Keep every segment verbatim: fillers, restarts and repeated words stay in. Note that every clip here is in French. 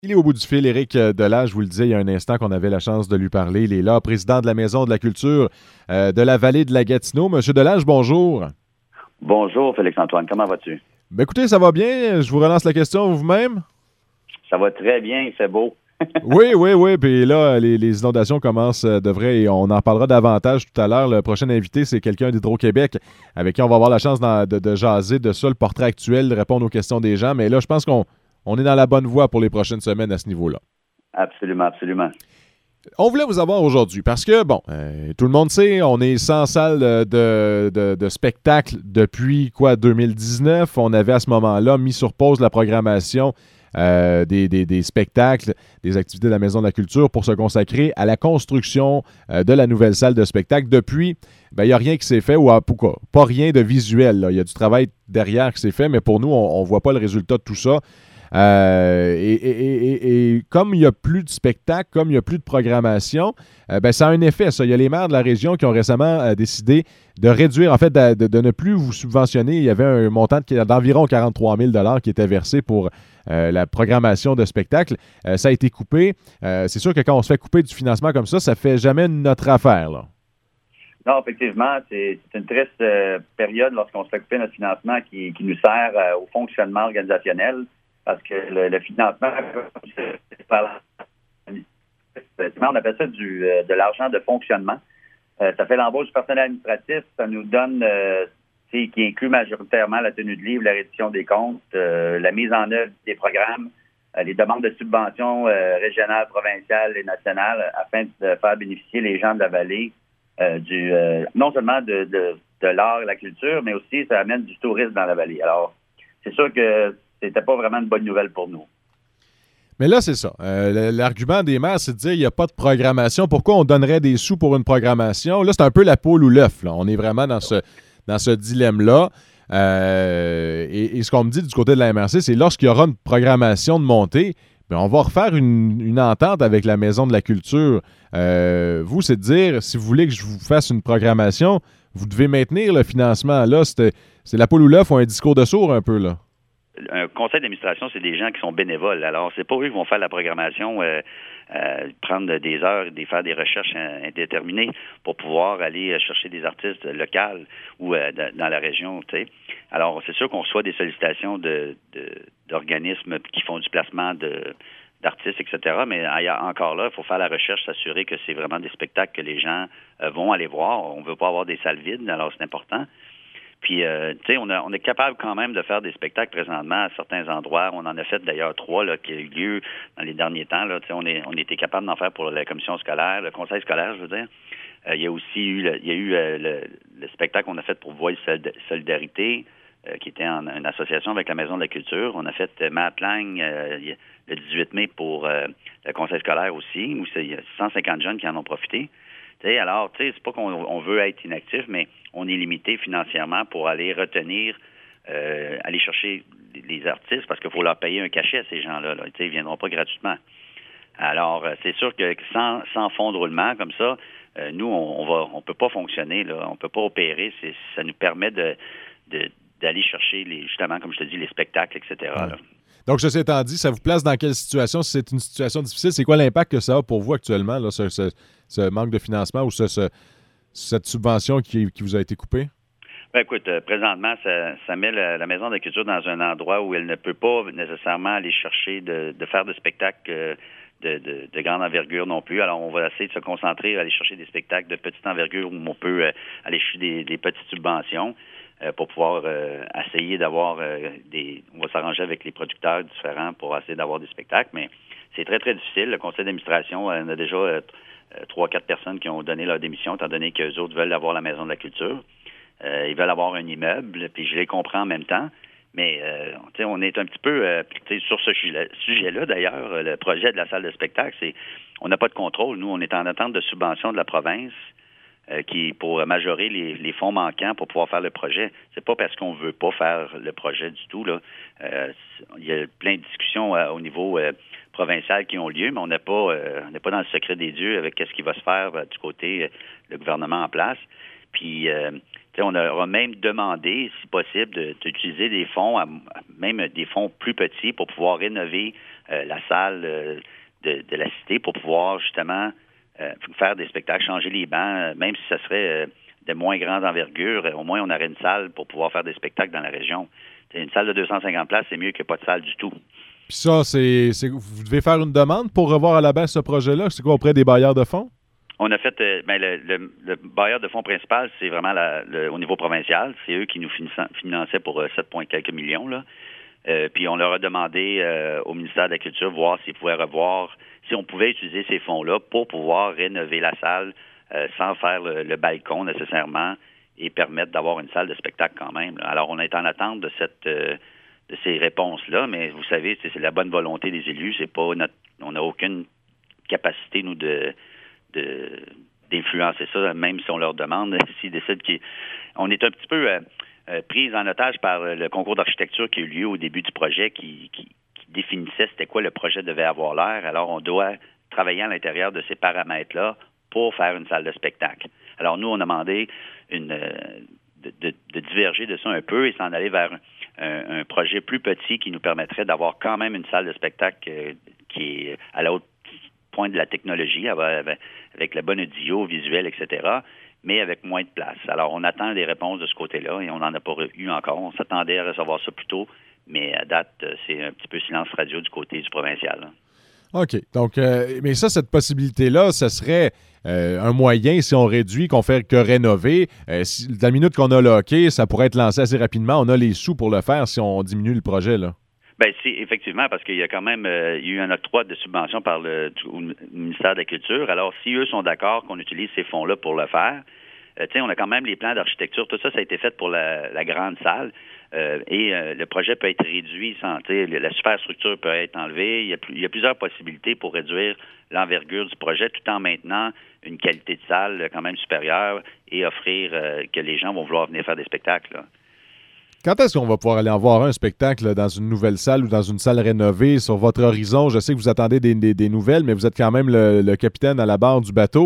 Il est au bout du fil, Éric Delage. Je vous le disais il y a un instant qu'on avait la chance de lui parler. Il est là, président de la Maison de la culture euh, de la vallée de la Gatineau. Monsieur Delage, bonjour. Bonjour, Félix-Antoine. Comment vas-tu? Ben écoutez, ça va bien. Je vous relance la question vous-même. Ça va très bien, il fait beau. Oui, oui, oui. Puis là, les, les inondations commencent, euh, devraient, et on en parlera davantage tout à l'heure. Le prochain invité, c'est quelqu'un d'Hydro-Québec avec qui on va avoir la chance d'en- de, de jaser de ça, le portrait actuel, de répondre aux questions des gens. Mais là, je pense qu'on on est dans la bonne voie pour les prochaines semaines à ce niveau-là. Absolument, absolument. On voulait vous avoir aujourd'hui parce que, bon, euh, tout le monde sait, on est sans salle de, de, de spectacle depuis, quoi, deux mille dix-neuf. On avait à ce moment-là mis sur pause la programmation euh, des, des, des spectacles, des activités de la Maison de la Culture pour se consacrer à la construction euh, de la nouvelle salle de spectacle. Depuis, ben, il n'y a rien qui s'est fait, ou à, pourquoi, pas rien de visuel. Il y a du travail derrière qui s'est fait, mais pour nous, on ne voit pas le résultat de tout ça. Euh, et, et, et, et comme il n'y a plus de spectacle, comme il n'y a plus de programmation, euh, ben ça a un effet, ça. Il y a les maires de la région qui ont récemment euh, décidé de réduire, en fait, de, de, de ne plus vous subventionner. Il y avait un montant de, d'environ quarante-trois mille dollars qui était versé pour euh, la programmation de spectacle. Euh, ça a été coupé. Euh, c'est sûr que quand on se fait couper du financement comme ça, ça fait jamais notre affaire, là. Non, effectivement, c'est, c'est une triste euh, période lorsqu'on se fait couper notre financement qui, qui nous sert euh, au fonctionnement organisationnel. Parce que le, le financement, c'est par on appelle ça du, euh, de l'argent de fonctionnement. Euh, ça fait l'embauche du personnel administratif, ça nous donne, euh, qui inclut majoritairement la tenue de livre, la reddition des comptes, euh, la mise en œuvre des programmes, euh, les demandes de subventions euh, régionales, provinciales et nationales afin de faire bénéficier les gens de la vallée euh, du euh, non seulement de, de, de l'art et la culture, mais aussi ça amène du tourisme dans la vallée. Alors, c'est sûr que c'était pas vraiment une bonne nouvelle pour nous. Mais là, c'est ça. Euh, l'argument des maires, c'est de dire qu'il n'y a pas de programmation. Pourquoi on donnerait des sous pour une programmation? Là, c'est un peu la poule ou l'œuf. Là. On est vraiment dans ce, dans ce dilemme-là. Euh, et, et ce qu'on me dit du côté de la M R C, c'est lorsqu'il y aura une programmation de montée, bien, on va refaire une, une entente avec la Maison de la Culture. Euh, vous, c'est de dire, si vous voulez que je vous fasse une programmation, vous devez maintenir le financement. Là, c'est, c'est la poule ou l'œuf ou un discours de sourd un peu, là. Un conseil d'administration, c'est des gens qui sont bénévoles. Alors, c'est pas eux qui vont faire la programmation, euh, euh, prendre des heures, des, faire des recherches indéterminées pour pouvoir aller chercher des artistes locaux ou euh, de, dans la région, tu sais. Alors, c'est sûr qu'on reçoit des sollicitations de, de, d'organismes qui font du placement de, d'artistes, et cetera. Mais encore là, il faut faire la recherche, s'assurer que c'est vraiment des spectacles que les gens euh, vont aller voir. On ne veut pas avoir des salles vides, alors c'est important. Puis, euh, tu sais, on, on est capable quand même de faire des spectacles présentement à certains endroits. On en a fait d'ailleurs trois là, qui ont eu lieu dans les derniers temps. Là, on, est, on était capable d'en faire pour la commission scolaire, le conseil scolaire, je veux dire. Euh, il y a aussi eu, le, il y a eu euh, le, le spectacle qu'on a fait pour Voix Solidarité, euh, qui était en une association avec la Maison de la Culture. On a fait euh, Matt Lang euh, le dix-huit mai pour euh, le conseil scolaire aussi, où il y a cent cinquante jeunes qui en ont profité. T'sais, alors, tu sais, c'est pas qu'on on veut être inactif, mais on est limité financièrement pour aller retenir, euh, aller chercher les artistes parce qu'il faut leur payer un cachet à ces gens-là. Là. Ils ne viendront pas gratuitement. Alors, euh, c'est sûr que sans, sans fonds de roulement comme ça, euh, nous, on, on va, on peut pas fonctionner, là. On peut pas opérer. C'est, ça nous permet de, de, d'aller chercher, les, justement, comme je te dis, les spectacles, et cetera. Ouais. Là. Donc, ceci étant dit, ça vous place dans quelle situation? Si c'est une situation difficile, c'est quoi l'impact que ça a pour vous actuellement, là, ce, ce, ce manque de financement ou ce, ce, cette subvention qui, qui vous a été coupée? Ben, écoute, euh, présentement, ça, ça met la, la Maison de la Culture dans un endroit où elle ne peut pas nécessairement aller chercher de, de faire de spectacles euh, de, de, de grande envergure non plus. Alors, on va essayer de se concentrer, aller chercher des spectacles de petite envergure où on peut euh, aller chercher des, des petites subventions. Euh, pour pouvoir euh, essayer d'avoir euh, des... On va s'arranger avec les producteurs différents pour essayer d'avoir des spectacles, mais c'est très, très difficile. Le conseil d'administration, euh, on a déjà euh, trois, quatre personnes qui ont donné leur démission, étant donné qu'eux autres veulent avoir la Maison de la Culture. Euh, ils veulent avoir un immeuble, puis je les comprends en même temps. Mais euh, on est un petit peu... Euh, sur ce sujet-là, d'ailleurs, le projet de la salle de spectacle, c'est... On n'a pas de contrôle. Nous, on est en attente de subvention de la province Euh, qui pour majorer les, les fonds manquants pour pouvoir faire le projet. C'est pas parce qu'on veut pas faire le projet du tout, là. Euh, il y a plein de discussions euh, au niveau euh, provincial qui ont lieu, mais on n'est pas euh, on n'est pas dans le secret des dieux avec qu'est-ce qui va se faire euh, du côté euh, le gouvernement en place. Puis euh, on aura même demandé, si possible, de, d'utiliser des fonds, à, même des fonds plus petits pour pouvoir rénover euh, la salle euh, de, de la cité pour pouvoir justement euh, faire des spectacles, changer les bancs, euh, même si ça serait euh, de moins grande envergure, au moins on aurait une salle pour pouvoir faire des spectacles dans la région. T'sais, une salle de deux cent cinquante places, c'est mieux que pas de salle du tout. Puis ça, c'est, c'est vous devez faire une demande pour revoir à la baisse ce projet-là. C'est quoi auprès des bailleurs de fonds? On a fait, euh, ben, le, le, le bailleur de fonds principal, c'est vraiment la, le, au niveau provincial. C'est eux qui nous finançaient pour euh, sept points quelques millions, là. Euh, puis on leur a demandé euh, au ministère de la Culture voir s'ils pouvaient revoir, si on pouvait utiliser ces fonds-là pour pouvoir rénover la salle euh, sans faire le, le balcon nécessairement et permettre d'avoir une salle de spectacle quand même, là. Alors on est en attente de cette euh, de ces réponses-là, mais vous savez, c'est, c'est la bonne volonté des élus. C'est pas notre, on n'a aucune capacité, nous, de De, d'influencer ça, même si on leur demande, s'ils décident qu'ils... On est un petit peu euh, euh, pris en otage par le concours d'architecture qui a eu lieu au début du projet, qui, qui, qui définissait c'était quoi le projet devait avoir l'air. Alors, on doit travailler à l'intérieur de ces paramètres-là pour faire une salle de spectacle. Alors, nous, on a demandé une, euh, de, de, de diverger de ça un peu et s'en aller vers un, un projet plus petit qui nous permettrait d'avoir quand même une salle de spectacle euh, qui est à la haute point de la technologie, avec, avec la bonne audio, visuel, et cetera, mais avec moins de place. Alors, on attend des réponses de ce côté-là et on n'en a pas eu encore. On s'attendait à recevoir ça plus tôt, mais à date, c'est un petit peu silence radio du côté du provincial, là. OK. Donc, euh, mais ça, cette possibilité-là, ce serait euh, un moyen, si on réduit, qu'on fait que rénover. Euh, si, dans la minute qu'on a le hockey, ça pourrait être lancé assez rapidement. On a les sous pour le faire si on diminue le projet, là. Bien, c'est effectivement, parce qu'il y a quand même euh, il y a eu un octroi de subvention par le, du, le ministère de la Culture. Alors, si eux sont d'accord qu'on utilise ces fonds-là pour le faire, euh, tu sais, on a quand même les plans d'architecture. Tout ça, ça a été fait pour la, la grande salle. Euh, et euh, le projet peut être réduit sans, tu sais, la superstructure peut être enlevée. Il y a, il y a plusieurs possibilités pour réduire l'envergure du projet tout en maintenant une qualité de salle quand même supérieure et offrir euh, que les gens vont vouloir venir faire des spectacles, là. Quand est-ce qu'on va pouvoir aller en voir un spectacle là, dans une nouvelle salle ou dans une salle rénovée sur votre horizon? Je sais que vous attendez des, des, des nouvelles, mais vous êtes quand même le, le capitaine à la barre du bateau.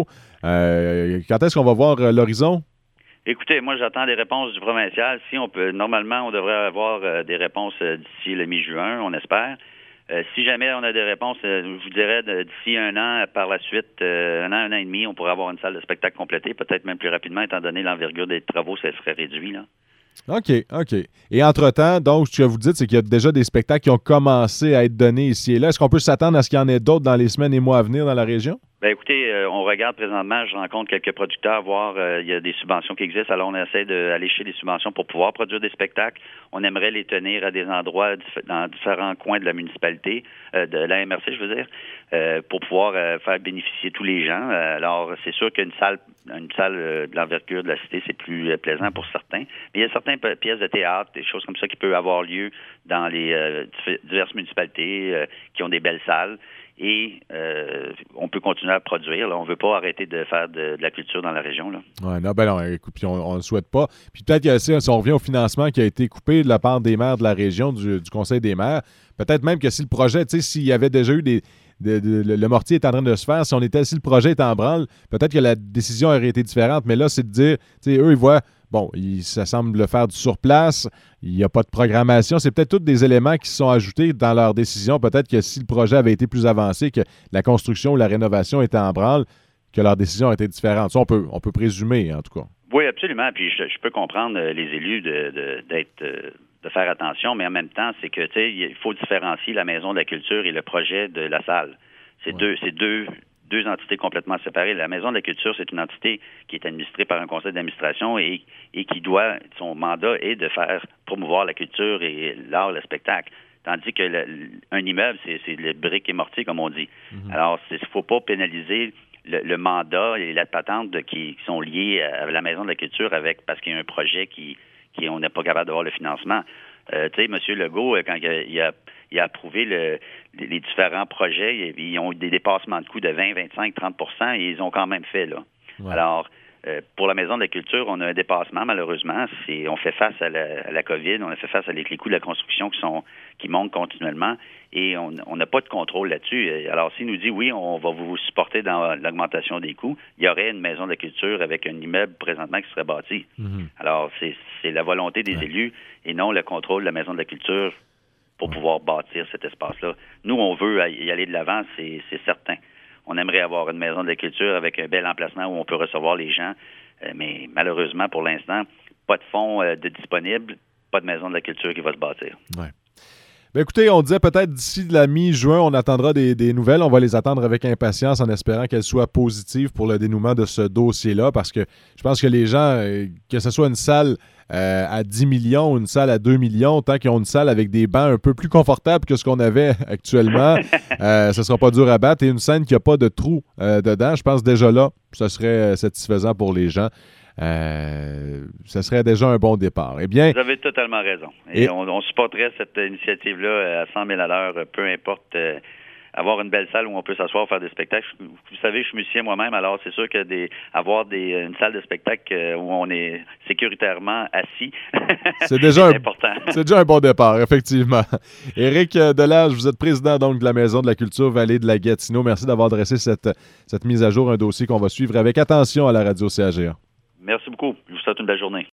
Euh, quand est-ce qu'on va voir euh, l'horizon? Écoutez, moi, j'attends des réponses du provincial. Si on peut, normalement, on devrait avoir euh, des réponses euh, d'ici le mi-juin, on espère. Euh, si jamais on a des réponses, euh, je vous dirais de, d'ici un an, par la suite, euh, un an, un an et demi, on pourrait avoir une salle de spectacle complétée, peut-être même plus rapidement, étant donné l'envergure des travaux, ça serait réduit, là. OK, OK. Et entre-temps, donc, ce que vous dites, c'est qu'il y a déjà des spectacles qui ont commencé à être donnés ici et là. Est-ce qu'on peut s'attendre à ce qu'il y en ait d'autres dans les semaines et mois à venir dans la région? Bien, écoutez, euh, on regarde présentement, je rencontre quelques producteurs, voir euh, il y a des subventions qui existent, alors on essaie d'aller chercher des subventions pour pouvoir produire des spectacles. On aimerait les tenir à des endroits dif- dans différents coins de la municipalité, euh, de l'A M R C, je veux dire, euh, pour pouvoir euh, faire bénéficier tous les gens. Euh, alors, c'est sûr qu'une salle, une salle euh, de l'envergure de la cité, c'est plus euh, plaisant pour certains. Mais il y a certaines p- pièces de théâtre, des choses comme ça qui peuvent avoir lieu dans les euh, diverses municipalités euh, qui ont des belles salles. Et euh, on peut continuer à produire, là. On ne veut pas arrêter de faire de, de la culture dans la région, là. Oui, non, ben non, écoute, puis on ne le souhaite pas. Puis peut-être que si, si on revient au financement qui a été coupé de la part des maires de la région, du, du Conseil des maires, peut-être même que si le projet, tu sais, s'il y avait déjà eu des... De, de, de, le mortier est en train de se faire, si on était, si le projet est en branle, peut-être que la décision aurait été différente. Mais là, c'est de dire, tu sais, eux, ils voient, bon, ils, ça semble faire du surplace, il n'y a pas de programmation. C'est peut-être tous des éléments qui se sont ajoutés dans leur décision. Peut-être que si le projet avait été plus avancé, que la construction ou la rénovation était en branle, que leur décision était différente. Ça, on peut, on peut présumer, en tout cas. Oui, absolument. Puis je, je peux comprendre les élus de, de, d'être... de faire attention, mais en même temps, c'est que, tu sais, il faut différencier la Maison de la Culture et le projet de la salle. C'est ouais. deux, c'est deux, deux entités complètement séparées. La Maison de la Culture, c'est une entité qui est administrée par un conseil d'administration et, et qui doit, son mandat est de faire promouvoir la culture et l'art, le spectacle. Tandis que le, un immeuble, c'est, c'est le brique et mortier, comme on dit. Mm-hmm. Alors, il ne faut pas pénaliser le, le mandat et la patente de, qui, qui sont liés à la Maison de la Culture avec parce qu'il y a un projet qui Qui, on n'est pas capable d'avoir le financement. Euh, tu sais, M. Legault, quand il a, il a, il a approuvé le, les, les différents projets, ils ont eu des dépassements de coûts de vingt, vingt-cinq, trente pour cent et ils ont quand même fait, là. Ouais. Alors, euh, pour la Maison de la Culture, on a un dépassement, malheureusement. C'est, on fait face à la, à la COVID, on a fait face avec les coûts de la construction qui sont qui montent continuellement et on n'a pas de contrôle là-dessus. Alors, s'il nous dit, oui, on va vous supporter dans l'augmentation des coûts, il y aurait une Maison de la Culture avec un immeuble présentement qui serait bâti. Mm-hmm. Alors, c'est, c'est la volonté des ouais. élus et non le contrôle de la Maison de la Culture pour pouvoir bâtir cet espace-là. Nous, on veut y aller de l'avant, c'est, c'est certain. On aimerait avoir une maison de la culture avec un bel emplacement où on peut recevoir les gens, euh, mais malheureusement, pour l'instant, pas de fonds euh, de disponibles, pas de maison de la culture qui va se bâtir. Ouais. Ben écoutez, on disait peut-être d'ici la mi-juin, on attendra des, des nouvelles. On va les attendre avec impatience en espérant qu'elles soient positives pour le dénouement de ce dossier-là, parce que je pense que les gens, euh, que ce soit une salle euh, à dix millions ou une salle à deux millions, tant qu'ils ont une salle avec des bancs un peu plus confortables que ce qu'on avait actuellement, euh, ce ne sera pas dur à battre. Et une scène qui n'a pas de trou euh, dedans, je pense déjà là, ce serait satisfaisant pour les gens. Euh, ce serait déjà un bon départ. Eh bien, vous avez totalement raison. Et, et... On, on supporterait cette initiative-là à cent mille à l'heure, peu importe. Euh, avoir une belle salle où on peut s'asseoir, faire des spectacles. Vous savez, je suis musicien moi-même, alors c'est sûr que des, avoir des, une salle de spectacle où on est sécuritairement assis, c'est déjà c'est un, important. C'est déjà un bon départ, effectivement. Éric Delage, vous êtes président donc de la Maison de la Culture Vallée de la Gatineau. Merci d'avoir dressé cette, cette mise à jour, un dossier qu'on va suivre avec attention à la radio C A G A. Merci beaucoup. Je vous souhaite une belle journée.